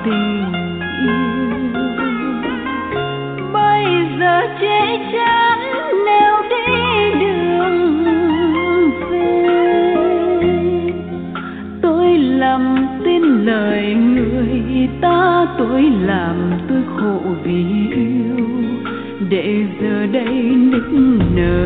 tình yêu. Bây giờ chết chắn nẻo đi đường về, tôi làm tin lời người ta, tôi làm tôi khổ vì yêu, để giờ đây nức nở